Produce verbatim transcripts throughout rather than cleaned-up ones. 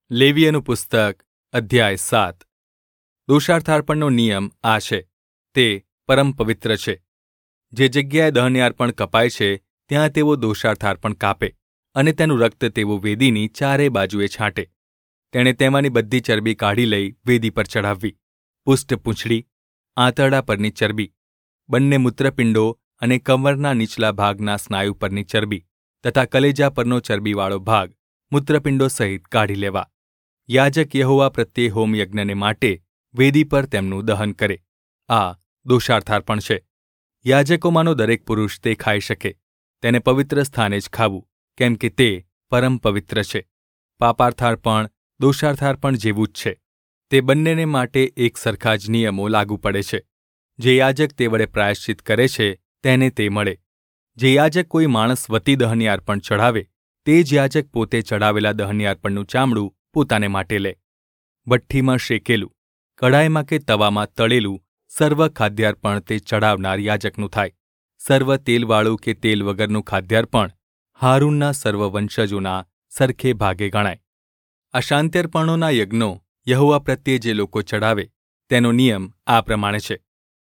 લેવીયનું પુસ્તક અધ્યાય સાત. દોષાર્થાર્પણનો નિયમ આ છે, તે પરમ પવિત્ર છે. જે જગ્યાએ દહનયાર્પણ કપાય છે ત્યાં તેઓ દોષાર્થાર્પણ કાપે અને તેનું રક્ત તેઓ વેદીની ચારે બાજુએ છાંટે. તેણે તેમાંની બધી ચરબી કાઢી લઈ વેદી પર ચઢાવવી, પુષ્ટ પૂંછડી, આંતરડા પરની ચરબી, બંને મૂત્રપિંડો અને કમરના નીચલા ભાગના સ્નાયુ પરની ચરબી તથા કલેજા પરનો ચરબીવાળો ભાગ મૂત્રપિંડો સહિત કાઢી લેવા. યાજક યહોવા પ્રત્યે હોમયજ્ઞને માટે વેદી પર તેમનું દહન કરે. આ દોષાર્થાર્પણ છે. યાજકોમાંનો દરેક પુરુષ તે ખાઈ શકે. તેને પવિત્ર સ્થાને જ ખાવું, કેમ કે તે પરમ પવિત્ર છે. પાપાર્થાર્પણ દોષાર્થાર્પણ જેવું જ છે. તે બંનેને માટે એક સરખા જ નિયમો લાગુ પડે છે. જે યાજક તે વડે પ્રાયશ્ચિત કરે છે તેને તે મળે. જે યાજક કોઈ માણસ વતી દહનયાર્પણ ચઢાવે તે જ યાજક પોતે ચઢાવેલા દહનયાર્પણનું ચામડું પોતાને માટે લે. ભઠ્ઠીમાં શેકેલું, કઢાઈમાં કે તવામાં તળેલું સર્વ ખાદ્યાર્પણ તે ચઢાવનાર યાજકનું થાય. સર્વ તેલવાળું કે તેલ વગરનું ખાદ્યાર્પણ હારૂનના સર્વ વંશજોના સરખે ભાગે ગણાય. અશાંત્યર્પણોના યજ્ઞો યહોવા પ્રત્યે જે લોકો ચઢાવે તેનો નિયમ આ પ્રમાણે છે.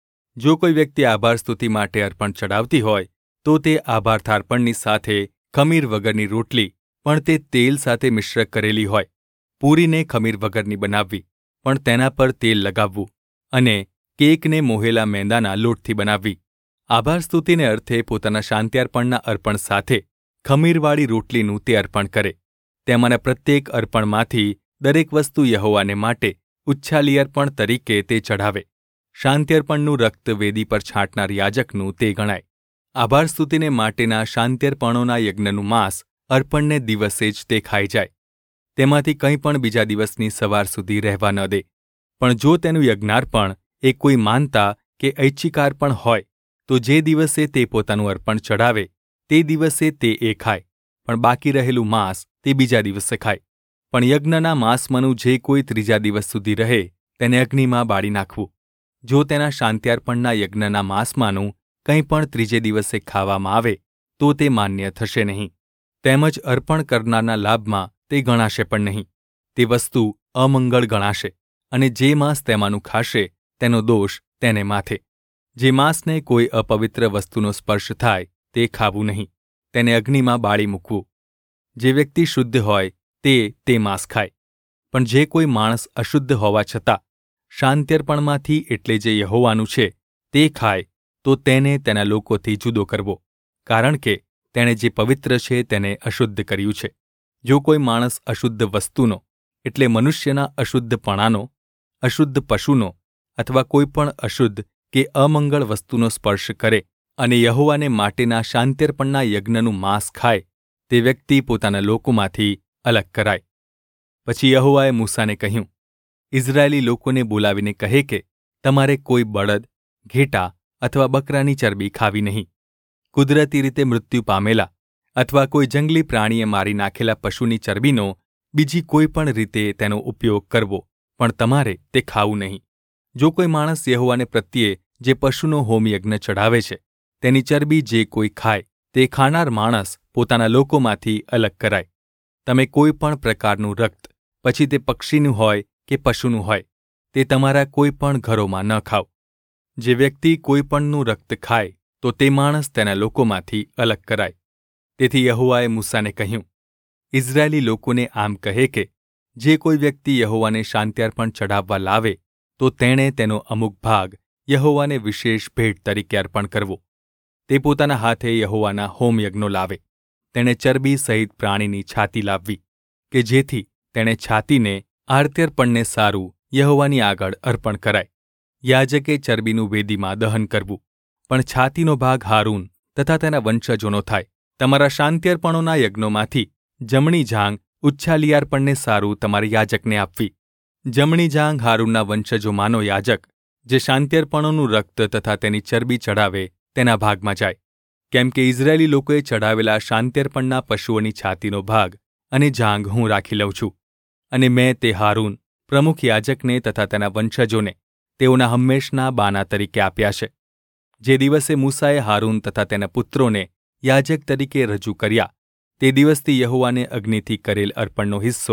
જો કોઈ વ્યક્તિ આભાર સ્તુતિ માટે અર્પણ ચઢાવતી હોય તો તે આભાર્થાર્પણની સાથે ખમીર વગરની રોટલી પણ તે તેલ સાથે મિશ્ર કરેલી હોય, પૂરીને ખમીર વગરની બનાવવી પણ તેના પર તેલ લગાવવું, અને કેકને મોહેલા મેંદાના લોટથી બનાવવી. આભાર સ્તુતિને અર્થે પોતાના શાંત્યાર્પણના અર્પણ સાથે ખમીરવાળી રોટલીનું તે અર્પણ કરે. તેમાંના પ્રત્યેક અર્પણમાંથી દરેક વસ્તુ યહોવાને માટે ઉચ્છાલી અર્પણ તરીકે તે ચઢાવે. શાંત્યર્પણનું રક્ત વેદી પર છાંટનાર યાજકનું તે ગણાય. આભાર સ્તુતિને માટેના શાંત્યર્પણોના યજ્ઞનું માંસ અર્પણને દિવસે જ તે ખાઈ જાય. તેમાંથી કંઈ પણ બીજા દિવસની સવાર સુધી રહેવા ન દે. પણ જો તેનું યજ્ઞાર્પણ એ કોઈ માનતા કે ઐચ્છિકાર્પણ હોય તો જે દિવસે તે પોતાનું અર્પણ ચઢાવે તે દિવસે તે એ ખાય, પણ બાકી રહેલું માંસ તે બીજા દિવસે ખાય. પણ યજ્ઞના માંસમાંનું જે કોઈ ત્રીજા દિવસ સુધી રહે તેને અગ્નિમાં બાળી નાખવું. જો તેના શાંત્યાર્પણના યજ્ઞના માંસમાંનું કંઈ પણ ત્રીજે દિવસે ખાવામાં આવે તો તે માન્ય થશે નહીં. તેમજ અર્પણ કરનારના લાભમાં તે ગણાશે પણ નહીં. તે વસ્તુ અમંગળ ગણાશે, અને જે માંસ તેમાંનું ખાશે તેનો દોષ તેને માથે. જે માંસને કોઈ અપવિત્ર વસ્તુનો સ્પર્શ થાય તે ખાવું નહીં, તેને અગ્નિમાં બાળી મૂકવું. જે વ્યક્તિ શુદ્ધ હોય તે તે માંસ ખાય. પણ જે કોઈ માણસ અશુદ્ધ હોવા છતાં શાંત્યર્પણમાંથી એટલે જે યહોવાનું છે તે ખાય તો તેને તેના લોકોથી જુદો કરવો, કારણ કે તેણે જે પવિત્ર છે તેને અશુદ્ધ કર્યું છે. જો કોઈ માણસ અશુદ્ધ વસ્તુનો એટલે મનુષ્યના અશુદ્ધપણાનો, અશુદ્ધ પશુનો અથવા કોઈ પણ અશુદ્ધ કે અમંગળ વસ્તુનો સ્પર્શ કરે અને યહોવાને માટેના શાંત્યર્પણના યજ્ઞનું માંસ ખાય, તે વ્યક્તિ પોતાના લોકોમાંથી અલગ કરાય. પછી યહોવાએ મૂસાને કહ્યું, ઇઝરાયેલી લોકોને બોલાવીને કહે કે તમારે કોઈ બળદ, ઘેટા અથવા બકરાની ચરબી ખાવી નહીં. કુદરતી રીતે મૃત્યુ પામેલા અથવા કોઈ જંગલી પ્રાણીએ મારી નાખેલા પશુની ચરબીનો બીજી કોઈ પણ રીતે તેનો ઉપયોગ કરવો, પણ તમારે તે ખાવું નહીં. જો કોઈ માણસ યહોવાને પ્રત્યે જે પશુનો હોમયજ્ઞ ચઢાવે છે તેની ચરબી જે કોઈ ખાય તે ખાનાર માણસ પોતાના લોકોમાંથી અલગ કરાય. તમે કોઈ પણ પ્રકારનું રક્ત, પછી તે પક્ષીનું હોય કે પશુનું હોય, તે તમારા કોઈ પણ ઘરોમાં ન ખાવ. જે વ્યક્તિ કોઈ પણનું રક્ત ખાય તો તે માણસ તેના લોકોમાંથી અલગ કરાય. તેથી યહોવાએ મૂસાને કહ્યું, ઇઝરાયેલી લોકોને આમ કહે કે જે કોઈ વ્યક્તિ યહોવાને શાંત્યાર્પણ ચઢાવવા લાવે તો તેણે તેનો અમુક ભાગ યહોવાને વિશેષ ભેટ તરીકે અર્પણ કરવો. તે પોતાના હાથે યહોવાના હોમયજ્ઞો લાવે. તેણે ચરબી સહિત પ્રાણીની છાતી લાવવી, કે જેથી તેણે છાતીને આરત્યર્પણને સારું યહોવાની આગળ અર્પણ કરાય. યાજકે ચરબીનું વેદીમાં દહન કરવું, પણ છાતીનો ભાગ હારૂન તથા તેના વંશજોનો થાય. તમારા શાંત્યર્પણોના યજ્ઞોમાંથી જમણી જાંઘ ઉચ્છાલિયાર્પણને સારું તમારે યાજકને આપવી. જમણી જાંઘ હારૂનના વંશજોમાંનો યાજક જે શાંત્યર્પણોનું રક્ત તથા તેની ચરબી ચઢાવે તેના ભાગમાં જાય. કેમ કે ઇઝરાયેલી લોકોએ ચઢાવેલા શાંત્યર્પણના પશુઓની છાતીનો ભાગ અને જાંઘ હું રાખી લઉં છું, અને મેં તે હારૂન પ્રમુખ યાજકને તથા તેના વંશજોને તેઓના હંમેશના બાના તરીકે આપ્યા છે. જે દિવસે મૂસાએ હારૂન તથા તેના પુત્રોને યાજક તરીકે રજૂ કર્યા તે દિવસથી યહોવાને અગ્નિથી કરેલ અર્પણનો હિસ્સો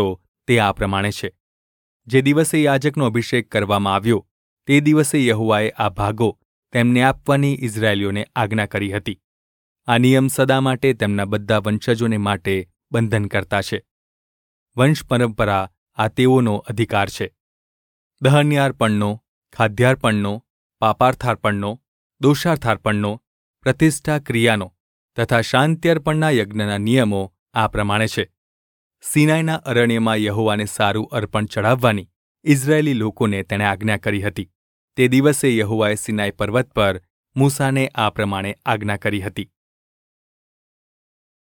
તે આ પ્રમાણે છે. જે દિવસે યાજકનો અભિષેક કરવામાં આવ્યો તે દિવસે યહોવાએ આ ભાગો તેમને આપવાની ઇઝરાયેલીઓને આજ્ઞા કરી હતી. આ નિયમ સદા માટે તેમના બધા વંશજોને માટે બંધનકર્તા છે. વંશ પરંપરા આ તેઓનો અધિકાર છે. દહન્યાર્પણનો, ખાદ્યાર્પણનો, પાપાર્થાર્પણનો, દોષાર્થાર્પણનો, પ્રતિષ્ઠા ક્રિયાનો તથા શાંત્યર્પણના યજ્ઞના નિયમો આ પ્રમાણે છે. સિનાઈના અરણ્યમાં યહોવાને સારું અર્પણ ચઢાવવાની ઇઝરાયેલી લોકોને તેણે આજ્ઞા કરી હતી. તે દિવસે યહોવાએ સિનાઈ પર્વત પર મૂસાને આ પ્રમાણે આજ્ઞા કરી હતી.